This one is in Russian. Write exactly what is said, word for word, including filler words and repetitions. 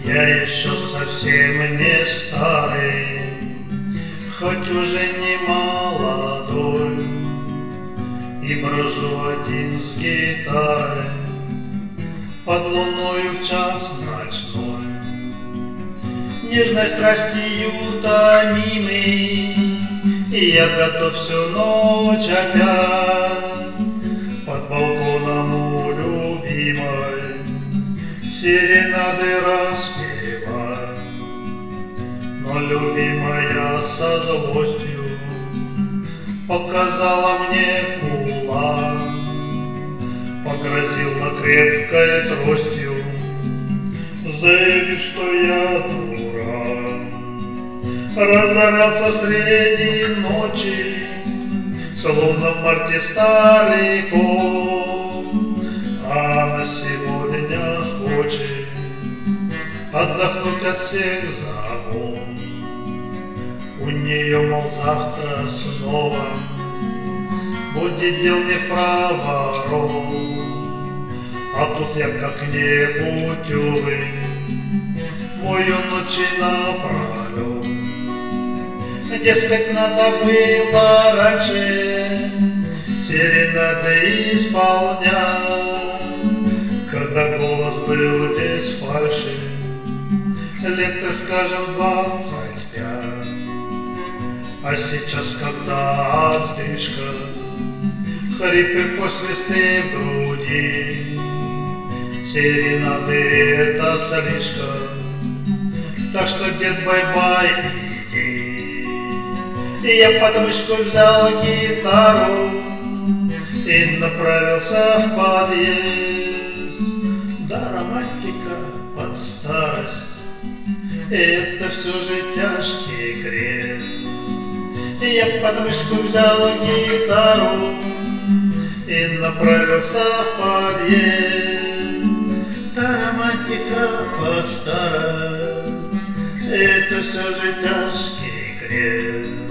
Я еще совсем не старый, хоть уже не молодой, и брожу один с гитарой под луною в час ночной. Нежной страстью томимый, и я готов всю ночь опять под балконом у любимой серенады распевать. Но любимая со злостью показала мне кулак, погрозила крепкой тростью, заявив, что я дурак. Разорался среди ночи, словно в марте старый кот, а она сегодня хочет отдохнуть от всех забот. У нее, мол, завтра снова будет дел не в проворот, а тут я как-нибудь, увы, мою ночи напролет. Дескать, надо было раньше серенады исполнять, когда голос был без фальши, лет, так скажем, двадцать пять. А сейчас, когда отдышка, хрипы посвисты в груди, серенады это слишком, так что, дед, бай-бай, иди. И я под мышку взял гитару и направился в подъезд. Да, романтика под старость — это все же тяжкий крест. И я под мышку взял гитару и направился в подъезд. Да, романтика под старость — это все же тяжкий крест.